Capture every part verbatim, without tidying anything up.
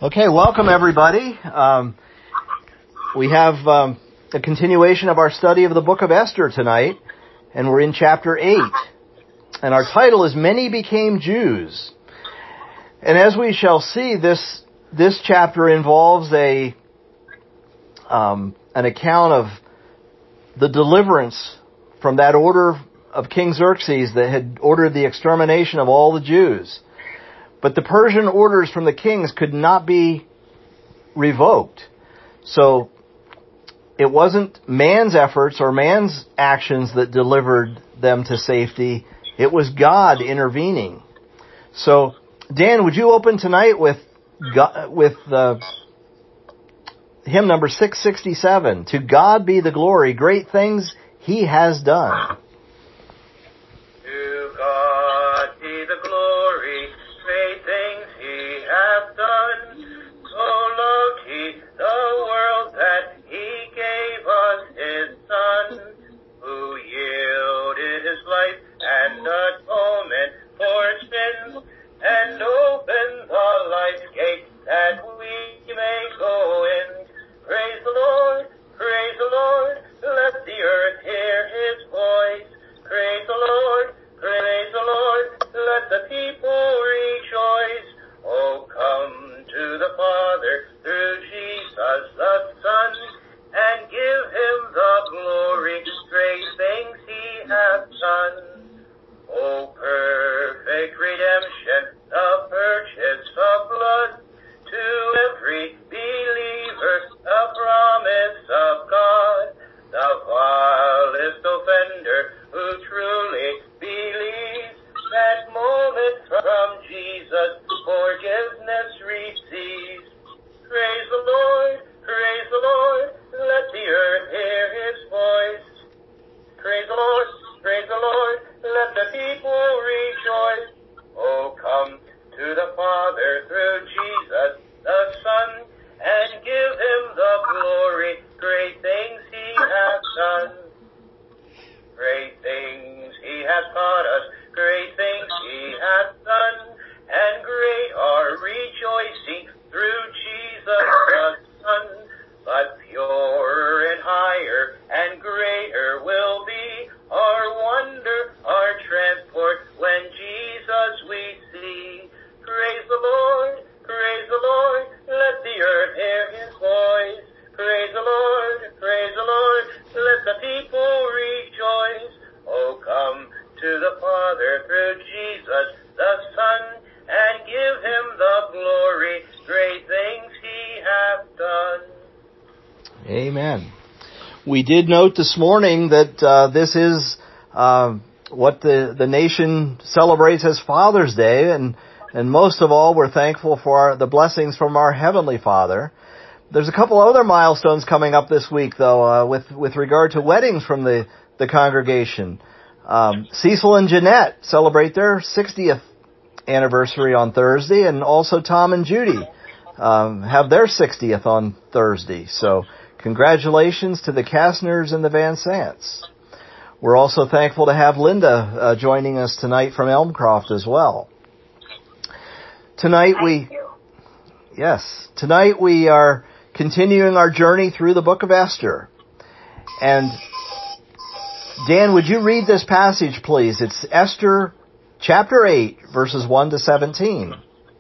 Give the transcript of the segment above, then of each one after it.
Okay, welcome everybody. Um, we have um, a continuation of our study of the book of Esther tonight, and we're in chapter eight. And our title is Many Became Jews. And as we shall see, this this chapter involves a um, an account of the deliverance from that order of King Xerxes that had ordered the extermination of all the Jews. But the Persian orders from the kings could not be revoked. So it wasn't man's efforts or man's actions that delivered them to safety. It was God intervening. So, Dan, would you open tonight with God, with uh, hymn number six sixty-seven? To God be the glory, great things He has done. To God be the glory, great things He hath done. So loved He the world that He gave us His Son, who yielded His life and atonement for sins, and opened the life gate that we may go in. Praise the Lord, praise the Lord, let the earth hear His voice. Praise the Lord, praise the Lord, let the people rejoice. Oh, come to the Father through Jesus the Son, and give Him the glory, great things He hath done. Oh, perfect redemption, the purchase of blood, to every believer, the promise of God. The vilest offender who truly believes, that moment from Jesus forgiveness receives. Praise the Lord, praise the Lord, let the earth hear His voice. Praise the Lord, praise the Lord, let the people rejoice. Oh, come to the Father through Jesus the Son, and give Him the glory, great things He hath done. Great things He hath taught us, great things He hath done, and great our rejoicing through Jesus the Son. But purer and higher and greater will be our wonder, our transport, when Jesus we see. Praise the Lord, praise the Lord, let the earth hear His voice. Praise the Lord, praise the Lord, let the people rejoice. Oh, come to the Father through Jesus the Son, and give Him the glory, great things He hath done. Amen. We did note this morning that uh, this is uh, what the, the nation celebrates as Father's Day, and and most of all, we're thankful for our, the blessings from our Heavenly Father. There's a couple other milestones coming up this week, though, uh, with with regard to weddings from the the congregation. Um, Cecil and Jeanette celebrate their sixtieth anniversary on Thursday, and also Tom and Judy um, have their sixtieth on Thursday. So, congratulations to the Kastners and the Van Sants. We're also thankful to have Linda uh, joining us tonight from Elmcroft as well. Tonight we, yes, tonight we are continuing our journey through the book of Esther. And Dan, would you read this passage, please? It's Esther chapter eight, verses one to seventeen.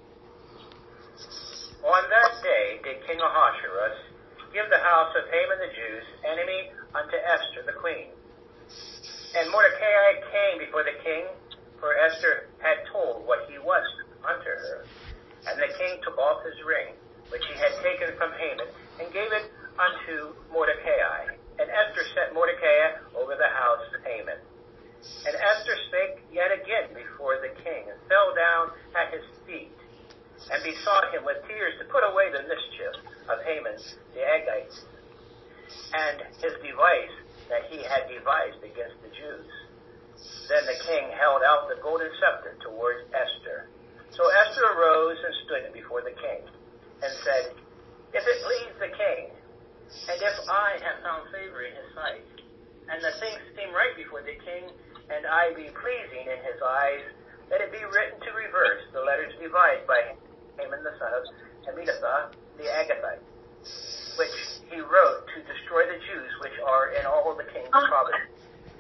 On that day did King Ahasuerus give the house of Haman the Jew's enemy unto Esther the queen. And Mordecai came before the king, for Esther had told what he was unto her. And the king took off his ring, which he had taken from Haman, and gave it unto Mordecai. And Esther set Mordecai over the house of Haman. And Esther spake yet again before the king, and fell down at his feet, and besought him with tears to put away the mischief of Haman the Agagite, and his device that he had devised against the Jews. Then the king held out the golden scepter towards Esther. So Esther arose and stood before the king, and said, If it please the king, and if I have found favor in his sight, and the things seem right before the king, and I be pleasing in his eyes, let it be written to reverse the letters devised by Haman the son of Hammedatha the Agathite, which he wrote to destroy the Jews which are in all the king's provinces.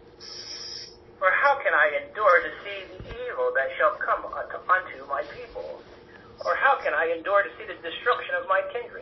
For how can I endure to see the evil that shall come unto, unto my people? Or how can I endure to see the destruction of my kindred?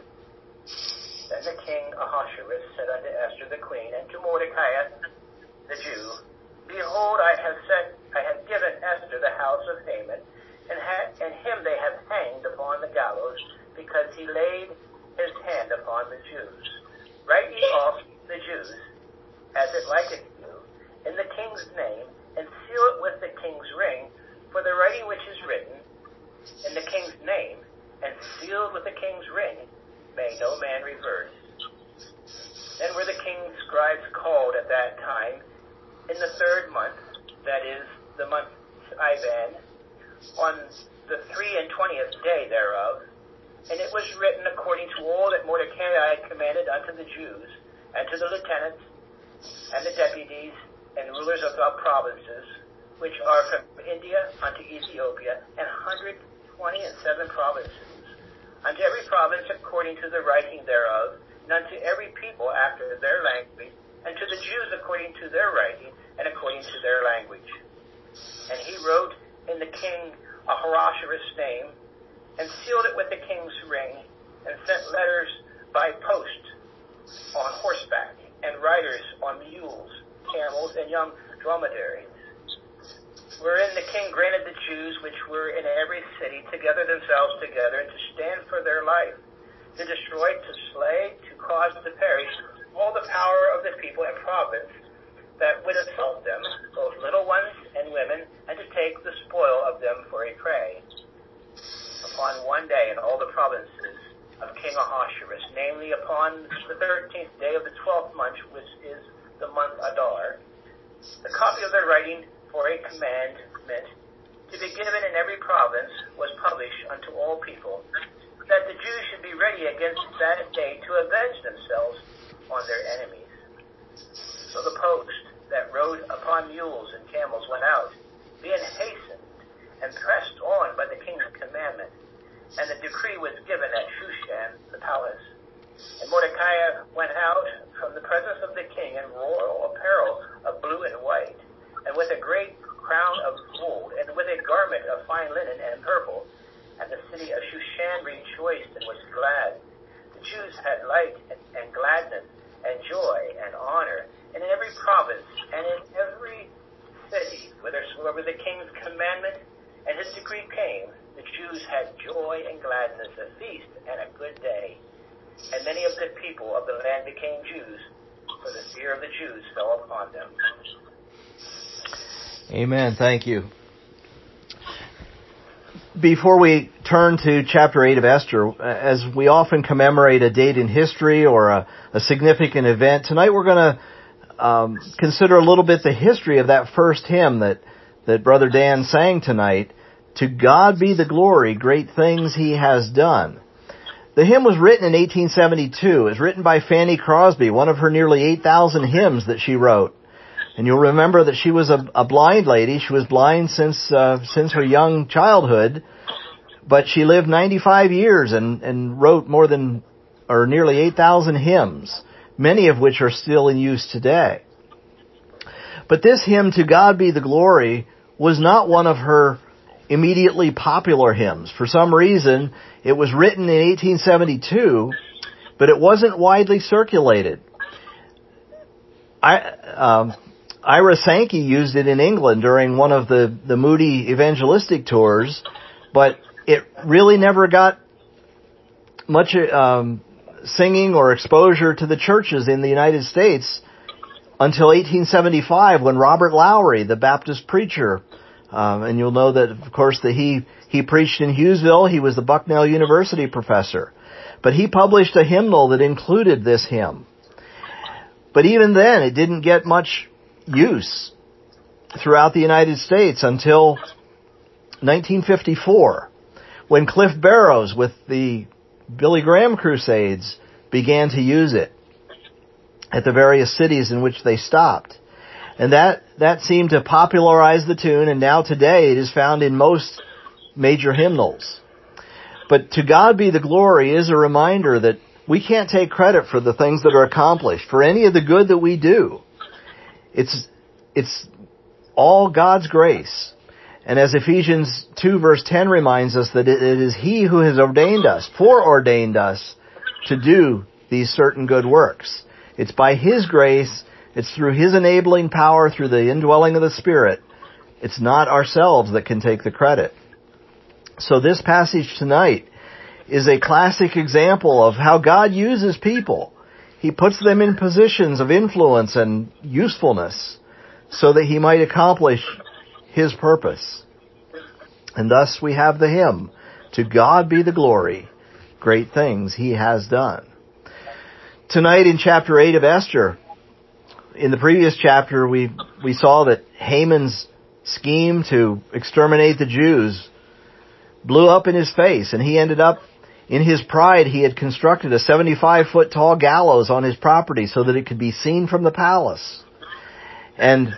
Then the king Ahasuerus said unto Esther the queen, and to Mordecai the Jew, Behold, I have set, I have given Esther the house of Haman, and, ha- and him they have hanged upon the gallows, because he laid his hand upon the Jews. Write ye also the Jews, as it liketh you, in the king's name, and seal it with the king's ring, for the writing which is written in the king's name, and sealed with the king's ring, may no man reverse. Then were the king's scribes called at that time, in the third month, that is, the month Ivan, on the three and twentieth day thereof, and it was written according to all that Mordecai had commanded unto the Jews, and to the lieutenants, and the deputies, and rulers of the provinces, which are from India unto Ethiopia, and one hundred twenty and seven provinces, unto every province according to the writing thereof, and unto every people after their language, and to the Jews according to their writing, and according to their language. And he wrote in the king Ahasuerus' name, and sealed it with the king's ring, and sent letters by post on horseback, and riders on mules, camels, and young dromedaries, wherein the king granted the Jews which were in every city to gather themselves together, and to stand for their life, to destroy, to slay, to cause to perish all the power of the people and province that would assault them, both little ones and women, and to take the spoil of them for a prey. Upon one day in all the provinces of King Ahasuerus, namely upon the thirteenth day of the twelfth month, which is the month Adar, the copy of their writing for a commandment to be given in every province was published unto all people, that the Jews should be ready against that day to avenge themselves on their enemies. So the post that rode upon mules and camels went out, being hastened and pressed on by the king's commandment, and the decree was given at Shushan the palace. And Mordecai went out from the presence of the king in royal apparel of blue and white, and with a great crown of gold, and with a garment of fine linen and purple. And the city of Shushan rejoiced and was glad. The Jews had light and, and gladness and joy and honor, and in every province and in every city, whithersoever the king's commandment and his decree came, the Jews had joy and gladness, a feast and a good day. And many of the people of the land became Jews, for the fear of the Jews fell upon them. Amen. Thank you. Before we turn to chapter eight of Esther, as we often commemorate a date in history or a, a significant event, tonight we're going to um, consider a little bit the history of that first hymn that, that Brother Dan sang tonight, To God Be the Glory, Great Things He Has Done. The hymn was written in eighteen seventy-two. It was written by Fanny Crosby, one of her nearly eight thousand hymns that she wrote. And you'll remember that she was a, a blind lady. She was blind since uh, since her young childhood, but she lived ninety-five years and, and wrote more than, or nearly eight thousand hymns, many of which are still in use today. But this hymn, To God Be the Glory, was not one of her immediately popular hymns. For some reason, it was written in eighteen seventy-two, but it wasn't widely circulated. I... Um, Ira Sankey used it in England during one of the, the Moody evangelistic tours, but it really never got much um, singing or exposure to the churches in the United States until eighteen seventy-five, when Robert Lowry, the Baptist preacher, um, and you'll know that, of course, that he, he preached in Hughesville. He was the Bucknell University professor. But he published a hymnal that included this hymn. But even then, it didn't get much use throughout the United States until nineteen fifty-four, when Cliff Barrows with the Billy Graham Crusades began to use it at the various cities in which they stopped. And that, that seemed to popularize the tune, and now today it is found in most major hymnals. But to God be the glory is a reminder that we can't take credit for the things that are accomplished, for any of the good that we do. It's, it's all God's grace. And as Ephesians two verse ten reminds us, that it is He who has ordained us, foreordained us, to do these certain good works. It's by His grace, it's through His enabling power, through the indwelling of the Spirit. It's not ourselves that can take the credit. So this passage tonight is a classic example of how God uses people. He puts them in positions of influence and usefulness so that He might accomplish His purpose. And thus we have the hymn, "To God be the glory, great things He has done." Tonight in chapter eight of Esther, in the previous chapter we we saw that Haman's scheme to exterminate the Jews blew up in his face, and he ended up, in his pride, he had constructed a seventy-five foot tall gallows on his property so that it could be seen from the palace. And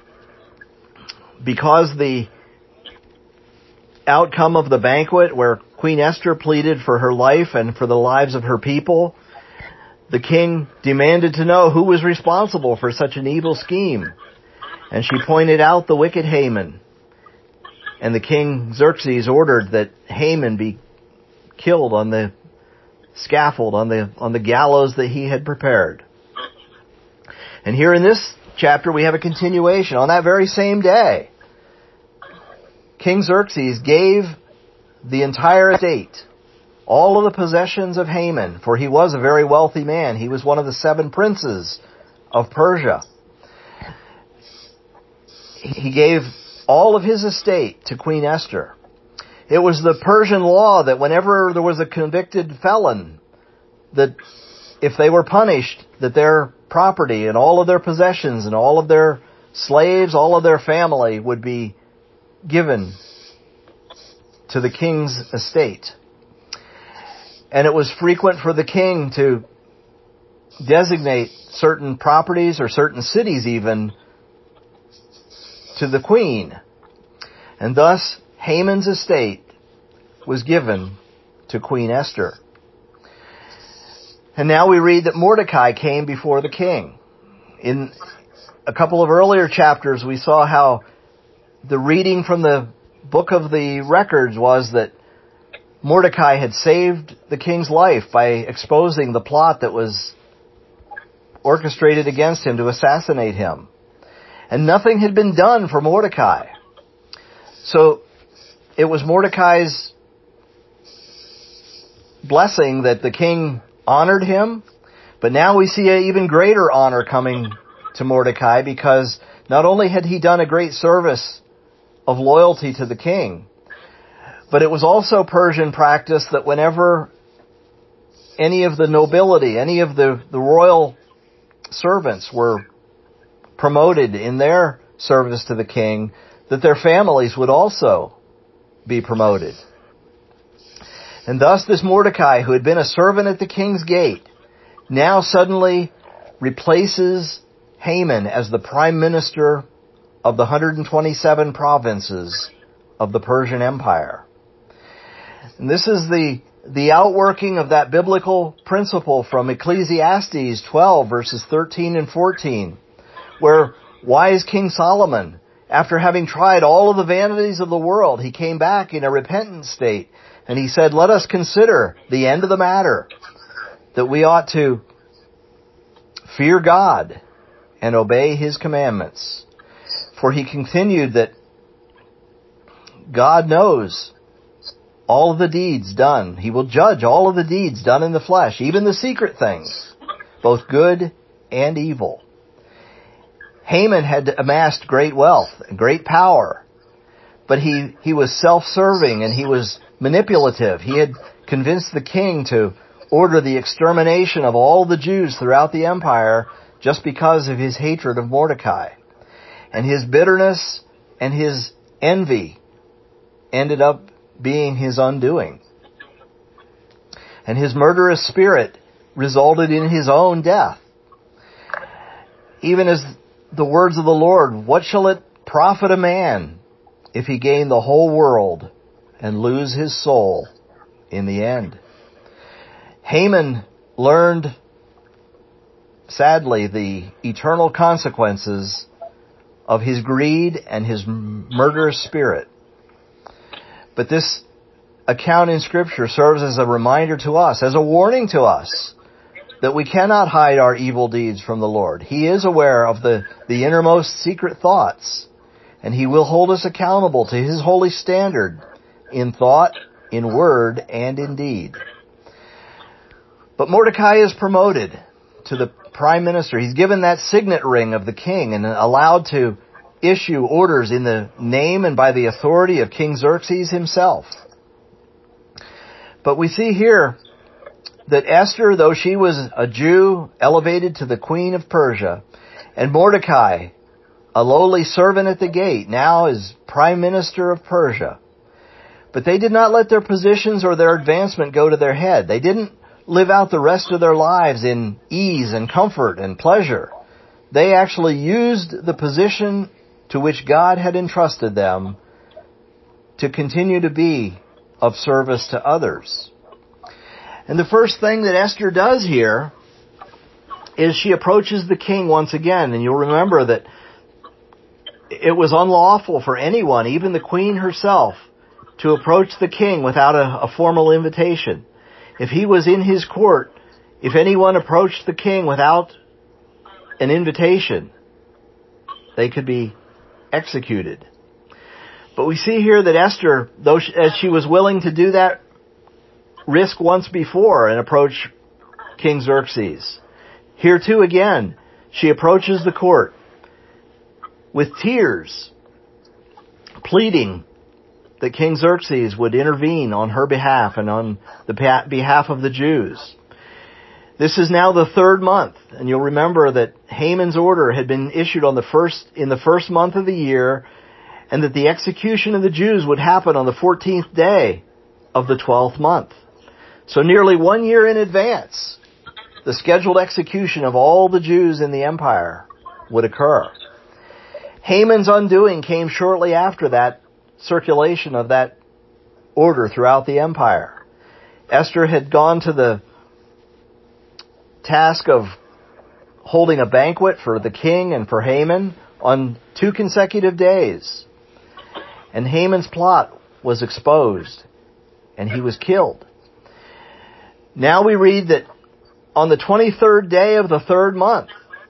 because the outcome of the banquet, where Queen Esther pleaded for her life and for the lives of her people, the king demanded to know who was responsible for such an evil scheme. And she pointed out the wicked Haman. And the king Xerxes ordered that Haman be killed on the scaffold, on the on the gallows that he had prepared. And here in this chapter we have a continuation. On that very same day, King Xerxes gave the entire estate, all of the possessions of Haman, for he was a very wealthy man. He was one of the seven princes of Persia. He gave all of his estate to Queen Esther. It was the Persian law that whenever there was a convicted felon, that if they were punished, that their property and all of their possessions and all of their slaves, all of their family would be given to the king's estate. And it was frequent for the king to designate certain properties or certain cities even to the queen. And thus Haman's estate was given to Queen Esther. And now we read that Mordecai came before the king. In a couple of earlier chapters we saw how the reading from the book of the records was that Mordecai had saved the king's life by exposing the plot that was orchestrated against him to assassinate him. And nothing had been done for Mordecai. So it was Mordecai's blessing that the king honored him. But now we see an even greater honor coming to Mordecai, because not only had he done a great service of loyalty to the king, but it was also Persian practice that whenever any of the nobility, any of the, the royal servants were promoted in their service to the king, that their families would also be promoted. And thus this Mordecai, who had been a servant at the king's gate, now suddenly replaces Haman as the prime minister of the one hundred twenty-seven provinces of the Persian Empire. And this is the, the outworking of that biblical principle from Ecclesiastes twelve, verses thirteen and fourteen, where wise King Solomon, after having tried all of the vanities of the world, he came back in a repentant state, and he said, "Let us consider the end of the matter, that we ought to fear God and obey His commandments." For he continued that God knows all of the deeds done. He will judge all of the deeds done in the flesh, even the secret things, both good and evil. Haman had amassed great wealth and great power, but he, he was self-serving and he was manipulative. He had convinced the king to order the extermination of all the Jews throughout the empire just because of his hatred of Mordecai. And his bitterness and his envy ended up being his undoing. And his murderous spirit resulted in his own death. Even as the words of the Lord, "What shall it profit a man if he gain the whole world and lose his soul in the end. Haman learned, sadly, the eternal consequences of his greed and his murderous spirit. But this account in Scripture serves as a reminder to us, as a warning to us, that we cannot hide our evil deeds from the Lord. He is aware of the, the innermost secret thoughts, and He will hold us accountable to His holy standard in thought, in word, and in deed. But Mordecai is promoted to the prime minister. He's given that signet ring of the king and allowed to issue orders in the name and by the authority of King Xerxes himself. But we see here that Esther, though she was a Jew, elevated to the queen of Persia, and Mordecai, a lowly servant at the gate, now is prime minister of Persia. But they did not let their positions or their advancement go to their head. They didn't live out the rest of their lives in ease and comfort and pleasure. They actually used the position to which God had entrusted them to continue to be of service to others. And the first thing that Esther does here is she approaches the king once again. And you'll remember that it was unlawful for anyone, even the queen herself, to approach the king without a, a formal invitation. If he was in his court, if anyone approached the king without an invitation, they could be executed. But we see here that Esther, though she, as she was willing to do that risk once before and approach King Xerxes, here too again, she approaches the court with tears, pleading that King Xerxes would intervene on her behalf and on the behalf of the Jews. This is now the third month, and you'll remember that Haman's order had been issued on the first in the first month of the year, and that the execution of the Jews would happen on the fourteenth day of the twelfth month. So nearly one year in advance, the scheduled execution of all the Jews in the empire would occur. Haman's undoing came shortly after that circulation of that order throughout the empire. Esther had gone to the task of holding a banquet for the king and for Haman on two consecutive days. And Haman's plot was exposed, and he was killed. Now we read that on the twenty-third day of the third month,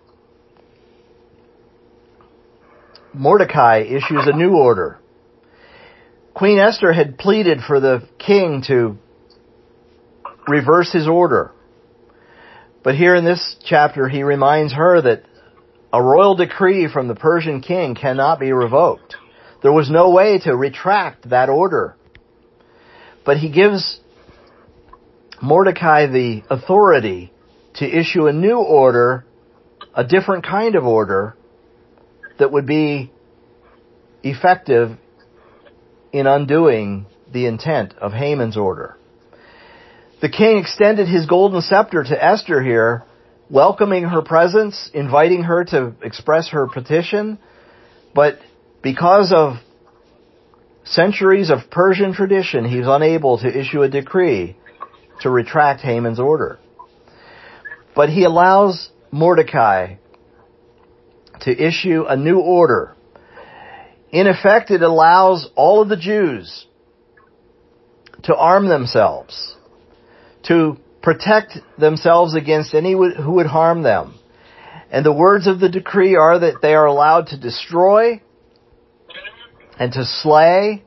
Mordecai issues a new order. Queen Esther had pleaded for the king to reverse his order. But here in this chapter, he reminds her that a royal decree from the Persian king cannot be revoked. There was no way to retract that order. But he gives Mordecai the authority to issue a new order, a different kind of order, that would be effective in undoing the intent of Haman's order. The king extended his golden scepter to Esther here, welcoming her presence, inviting her to express her petition. But because of centuries of Persian tradition, he's unable to issue a decree to retract Haman's order. But he allows Mordecai to issue a new order. In effect, it allows all of the Jews to arm themselves, to protect themselves against any who would harm them. And the words of the decree are that they are allowed to destroy and to slay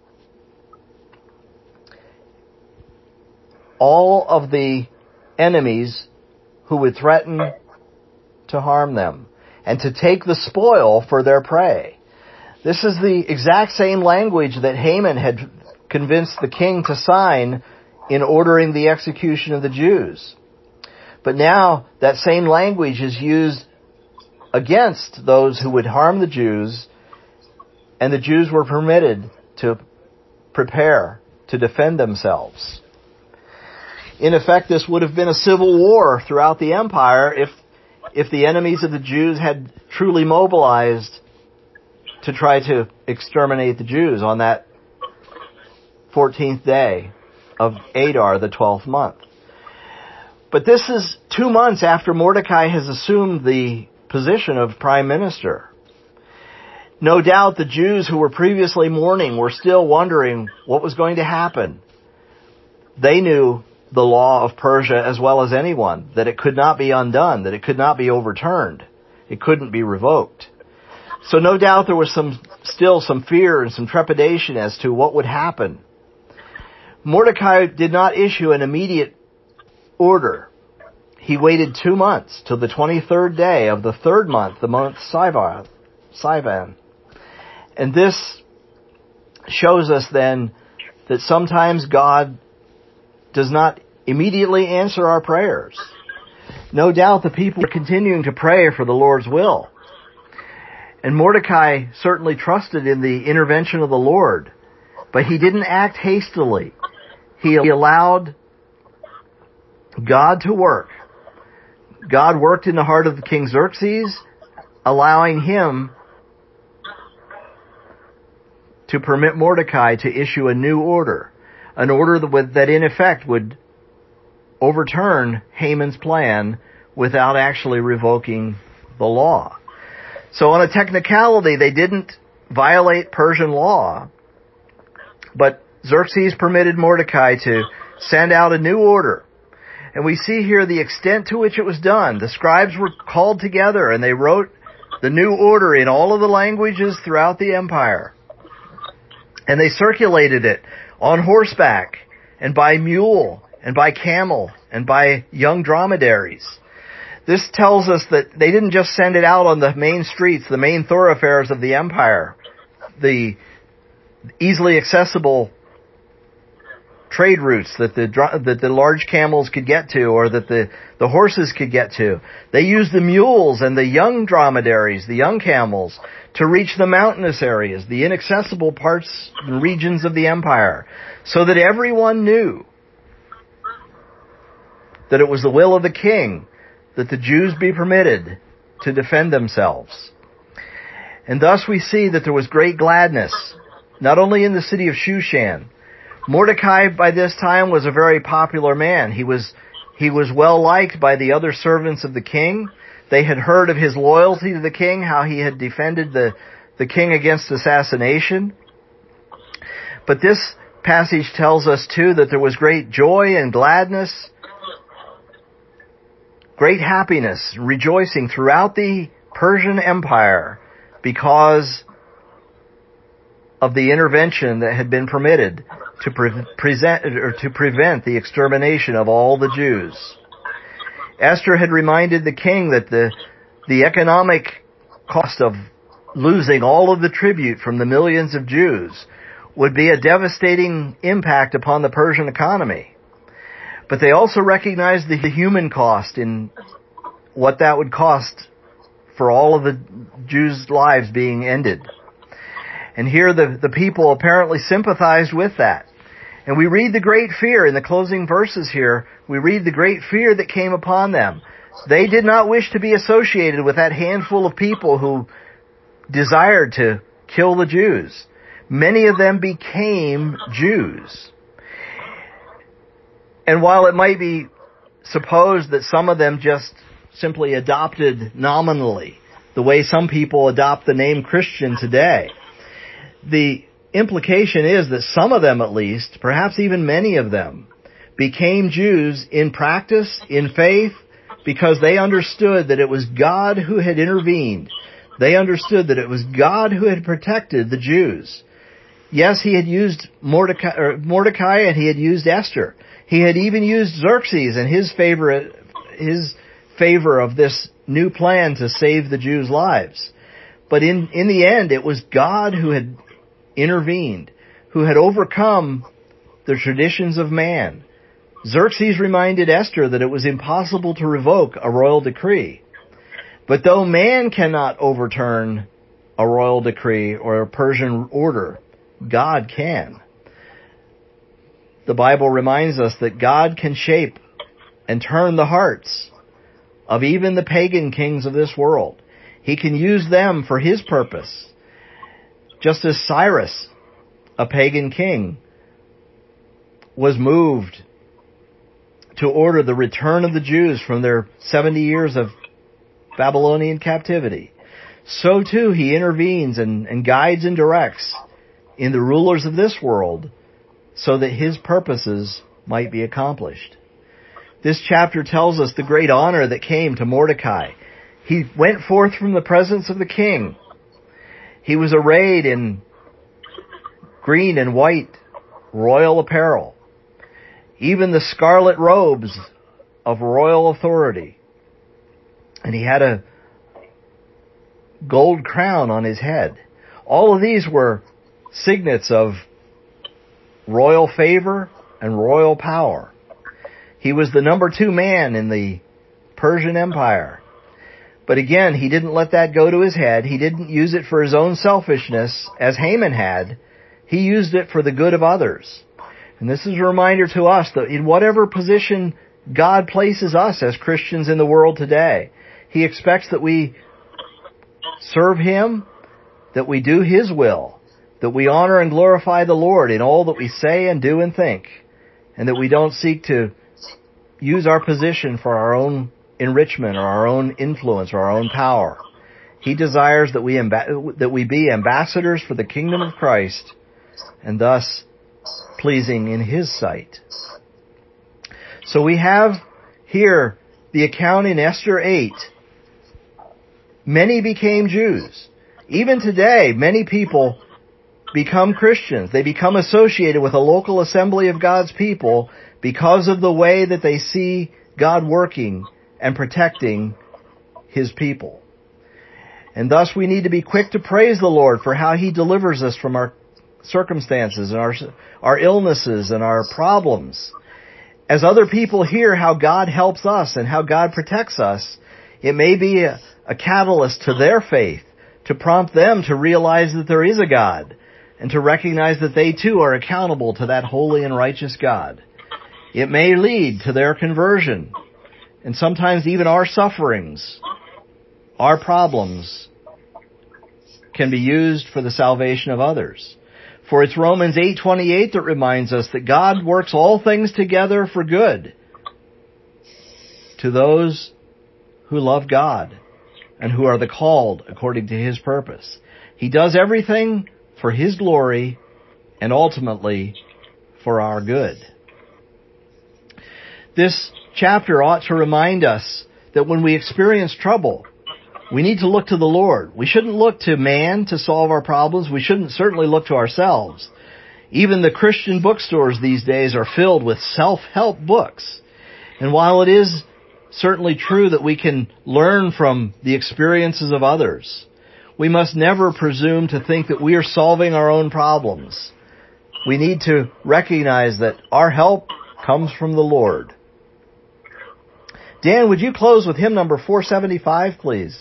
all of the enemies who would threaten to harm them, and to take the spoil for their prey. This is the exact same language that Haman had convinced the king to sign in ordering the execution of the Jews. But now that same language is used against those who would harm the Jews, and the Jews were permitted to prepare to defend themselves. In effect, this would have been a civil war throughout the empire if if the enemies of the Jews had truly mobilized to try to exterminate the Jews on that fourteenth day of Adar, the twelfth month. But this is two months after Mordecai has assumed the position of prime minister. No doubt the Jews who were previously mourning were still wondering what was going to happen. They knew the law of Persia as well as anyone, that it could not be undone, that it could not be overturned. It couldn't be revoked. So no doubt there was some, still some fear and some trepidation as to what would happen. Mordecai did not issue an immediate order. He waited two months till the twenty-third day of the third month, the month Sivan. Sivan. And this shows us then that sometimes God does not immediately answer our prayers. No doubt the people are continuing to pray for the Lord's will. And Mordecai certainly trusted in the intervention of the Lord, but he didn't act hastily. He allowed God to work. God worked in the heart of the King Xerxes, allowing him to permit Mordecai to issue a new order, an order that, that in effect would overturn Haman's plan without actually revoking the law. So on a technicality, they didn't violate Persian law, but Xerxes permitted Mordecai to send out a new order. And we see here the extent to which it was done. The scribes were called together and they wrote the new order in all of the languages throughout the empire. And they circulated it on horseback and by mule and by camel and by young dromedaries. This tells us that they didn't just send it out on the main streets, the main thoroughfares of the empire, the easily accessible trade routes that the that the large camels could get to, or that the, the horses could get to. They used the mules and the young dromedaries, the young camels, to reach the mountainous areas, the inaccessible parts and regions of the empire, so that everyone knew that it was the will of the king that the Jews be permitted to defend themselves. And thus we see that there was great gladness, not only in the city of Shushan. Mordecai by this time was a very popular man. He was, he was well liked by the other servants of the king. They had heard of his loyalty to the king, how he had defended the, the king against assassination. But this passage tells us too that there was great joy and gladness, great happiness, rejoicing throughout the Persian Empire because of the intervention that had been permitted to pre- present or to prevent the extermination of all the Jews. Esther had reminded the king that the the economic cost of losing all of the tribute from the millions of Jews would be a devastating impact upon the Persian economy. But they also recognized the human cost in what that would cost for all of the Jews' lives being ended. And here the, the people apparently sympathized with that. And we read the great fear in the closing verses here. We read the great fear that came upon them. They did not wish to be associated with that handful of people who desired to kill the Jews. Many of them became Jews. And while it might be supposed that some of them just simply adopted nominally, the way some people adopt the name Christian today, the implication is that some of them at least, perhaps even many of them, became Jews in practice, in faith, because they understood that it was God who had intervened. They understood that it was God who had protected the Jews. Yes, he had used Mordecai, or Mordecai and he had used Esther. He had even used Xerxes and his favor, his favor of this new plan to save the Jews' lives. But in, in the end, it was God who had intervened, who had overcome the traditions of man. Xerxes reminded Esther that it was impossible to revoke a royal decree. But though man cannot overturn a royal decree or a Persian order, God can. The Bible reminds us that God can shape and turn the hearts of even the pagan kings of this world. He can use them for His purpose. Just as Cyrus, a pagan king, was moved to order the return of the Jews from their seventy years of Babylonian captivity, so too he intervenes and, and guides and directs in the rulers of this world so that his purposes might be accomplished. This chapter tells us the great honor that came to Mordecai. He went forth from the presence of the king. He was arrayed in green and white royal apparel, even the scarlet robes of royal authority. And he had a gold crown on his head. All of these were signets of royal favor and royal power. He was the number two man in the Persian Empire. But again, he didn't let that go to his head. He didn't use it for his own selfishness, as Haman had. He used it for the good of others. And this is a reminder to us that in whatever position God places us as Christians in the world today, He expects that we serve Him, that we do His will, that we honor and glorify the Lord in all that we say and do and think, and that we don't seek to use our position for our own enrichment or our own influence or our own power. He desires that we amb- that we be ambassadors for the kingdom of Christ, and thus pleasing in His sight. So we have here the account in Esther eight. Many became Jews. Even today, many people become Christians. They become associated with a local assembly of God's people because of the way that they see God working and protecting His people. And thus we need to be quick to praise the Lord for how He delivers us from our circumstances and our, our illnesses and our problems. As other people hear how God helps us and how God protects us, it may be a, a catalyst to their faith, to prompt them to realize that there is a God, and to recognize that they too are accountable to that holy and righteous God. It may lead to their conversion, and sometimes even our sufferings, our problems, can be used for the salvation of others. For it's Romans eight twenty-eight that reminds us that God works all things together for good to those who love God and who are the called according to His purpose. He does everything for His glory and ultimately for our good. This chapter ought to remind us that when we experience trouble, we need to look to the Lord. We shouldn't look to man to solve our problems. We shouldn't certainly look to ourselves. Even the Christian bookstores these days are filled with self-help books. And while it is certainly true that we can learn from the experiences of others, we must never presume to think that we are solving our own problems. We need to recognize that our help comes from the Lord. Dan, would you close with hymn number four seventy-five, please?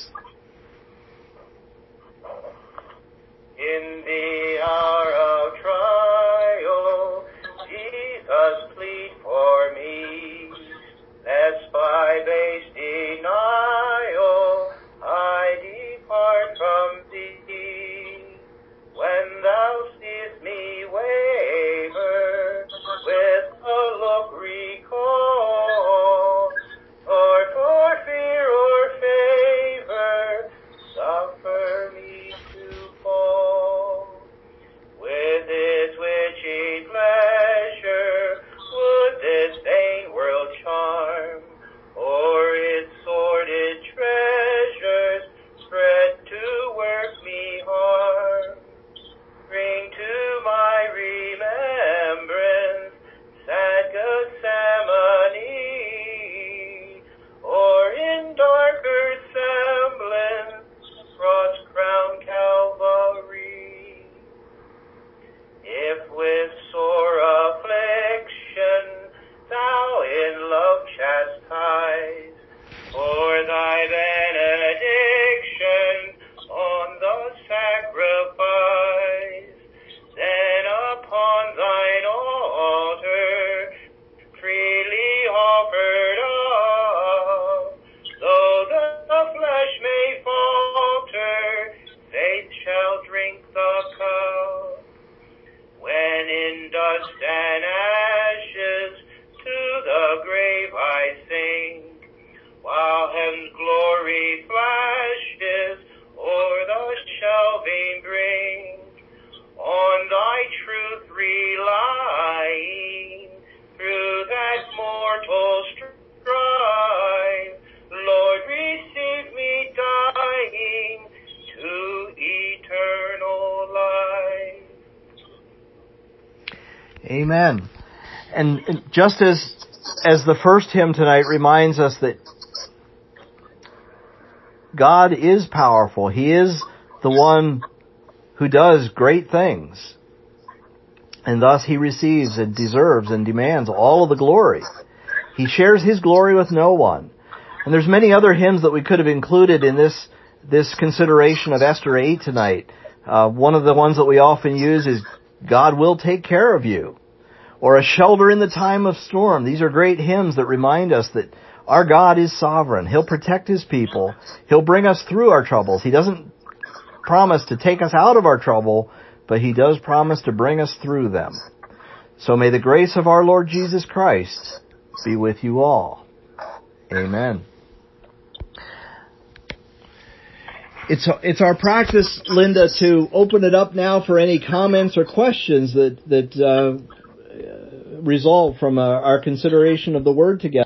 In the hour of trial, Jesus, plead for me, lest by base denial I depart from Thee. When Thou seest me waver, with a look recall, Lord, for fear or favor, while heaven's glory flashes o'er the shelving brink. On thy truth relying, through that mortal strife, Lord, receive me dying to eternal life. Amen. And just as as the first hymn tonight reminds us that God is powerful, He is the one who does great things, and thus He receives and deserves and demands all of the glory. He shares His glory with no one. And there's many other hymns that we could have included in this this consideration of Esther eight tonight. Uh, one of the ones that we often use is God Will Take Care of You, or A Shelter in the Time of Storm. These are great hymns that remind us that our God is sovereign. He'll protect His people. He'll bring us through our troubles. He doesn't promise to take us out of our trouble, but He does promise to bring us through them. So may the grace of our Lord Jesus Christ be with you all. Amen. It's it's our practice, Linda, to open it up now for any comments or questions that that uh, result from uh, our consideration of the Word together.